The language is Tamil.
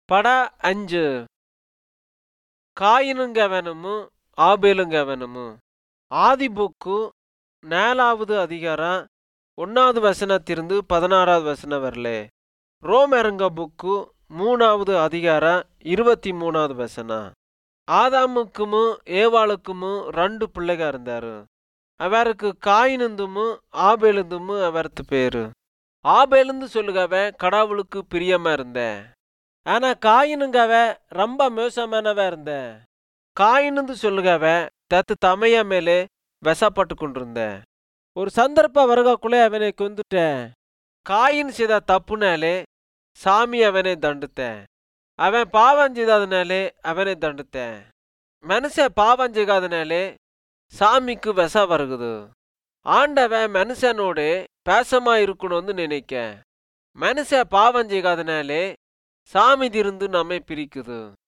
பட 5 காயினுங்கவனமு ஆபேலுங்கவனமு ஆதி புக்கு 4வது அதிகாரம் 1வது வசனத்திலிருந்து 16வது வசனம் வரலே. ரோமருங்க புக்கு 3வது அதிகாரம் 23வது வசனம். ஆதாமுக்கும் ஏவாளுக்கும் 2 பிள்ளைக இருந்தாரு. அவருக்கு காயினுந்தும் ஆபேலுந்தும் அவர்த்து பேரு. ஆபேலுந்து சொல்லுகவன் கடவுளுக்கு பிரியமா இருந்தேன். ஆனா காயினுங்கவ ரொம்ப மோசமானவ இருந்தேன். காயினுந்து சொல்லுகவன் தத்து தமைய மேலே விஷப்பட்டு கொண்டிருந்தேன். ஒரு சந்தர்ப்ப வருகக்குள்ளே அவனை கொந்துட்டேன். காயின் செய்த தப்புனாலே சாமி அவனை தண்டுத்தேன். அவன் பாவம் செய்ததுனாலே அவனை தண்டுத்தேன். மனுஷன் பாவம் செய்யாதனாலே சாமிக்கு விஷ வருகுது. ஆண்டவன் மனுஷனோடு பேசமா இருக்கணும்னு நினைக்க. மனுஷன் பாவம் செய்யாதனாலே சாமி திருந்து நம்மை பிரிக்குது.